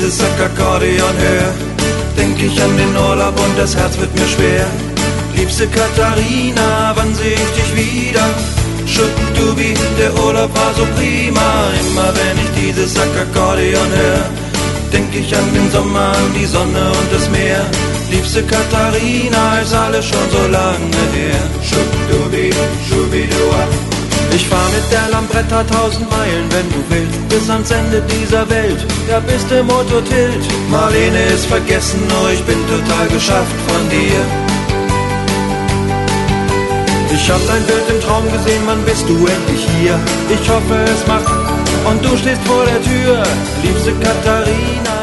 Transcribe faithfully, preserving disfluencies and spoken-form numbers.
dieses Sackakkordeon hör, denk ich an den Urlaub und das Herz wird mir schwer. Liebste Katharina, wann seh ich dich wieder? Schuttendubi, der Urlaub war so prima. Immer wenn ich dieses Sackakkordeon hör, denk ich an den Sommer, an die Sonne und das Meer. Liebste Katharina, ist alles schon so lange her. Schuttendubi, schubidua. Ich fahr mit der Lambretta tausend Meilen, wenn du willst, bis ans Ende dieser Welt, ja bis der Motor tilt. Marlene ist vergessen, nur ich bin total geschafft von dir. Ich hab dein Bild im Traum gesehen, wann bist du endlich hier? Ich hoffe es macht und du stehst vor der Tür, liebste Katharina.